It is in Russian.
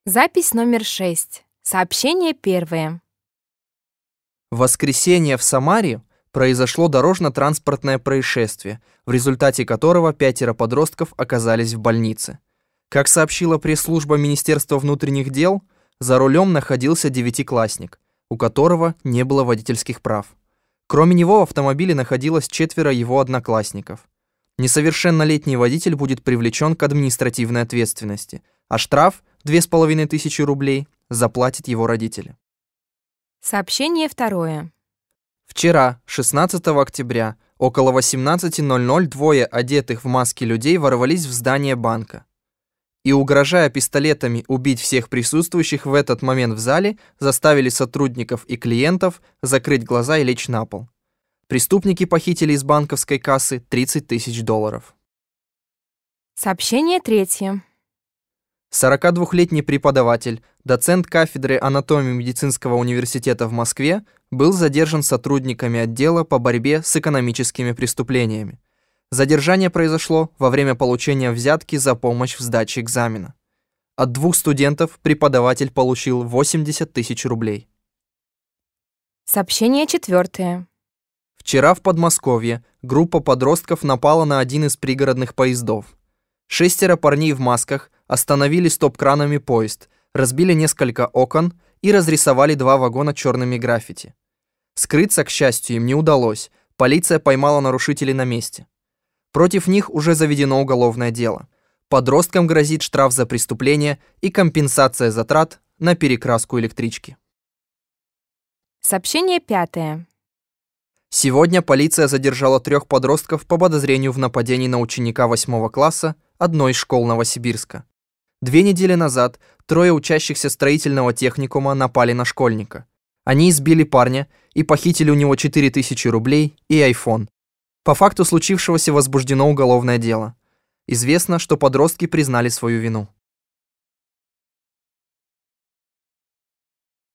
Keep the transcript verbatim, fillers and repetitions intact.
Запись номер шесть. Сообщение первое. В воскресенье в Самаре произошло дорожно-транспортное происшествие, в результате которого пятеро подростков оказались в больнице. Как сообщила пресс-служба Министерства внутренних дел, за рулем находился девятиклассник, у которого не было водительских прав. Кроме него в автомобиле находилось четверо его одноклассников. Несовершеннолетний водитель будет привлечен к административной ответственности, а штраф две с половиной тысячи рублей заплатят его родители. Сообщение второе. Вчера, шестнадцатого октября, около восемнадцати ноль-ноль двое одетых в маски людей ворвались в здание банка и, угрожая пистолетами убить всех присутствующих в этот момент в зале, заставили сотрудников и клиентов закрыть глаза и лечь на пол. Преступники похитили из банковской кассы тридцать тысяч долларов. Сообщение третье. сорокадвухлетний преподаватель, доцент кафедры анатомии медицинского университета в Москве, был задержан сотрудниками отдела по борьбе с экономическими преступлениями. Задержание произошло во время получения взятки за помощь в сдаче экзамена. От двух студентов преподаватель получил восемьдесят тысяч рублей. Сообщение четвертое. Вчера в Подмосковье группа подростков напала на один из пригородных поездов. Шестеро парней в масках остановили стоп-кранами поезд, разбили несколько окон и разрисовали два вагона черными граффити. Скрыться, к счастью, им не удалось, полиция поймала нарушителей на месте. Против них уже заведено уголовное дело. Подросткам грозит штраф за преступление и компенсация затрат на перекраску электрички. Сообщение пятое. Сегодня полиция задержала трех подростков по подозрению в нападении на ученика восьмого класса одной из школ Новосибирска. Две недели назад трое учащихся строительного техникума напали на школьника. Они избили парня и похитили у него четыре тысячи рублей и айфон. По факту случившегося возбуждено уголовное дело. Известно, что подростки признали свою вину.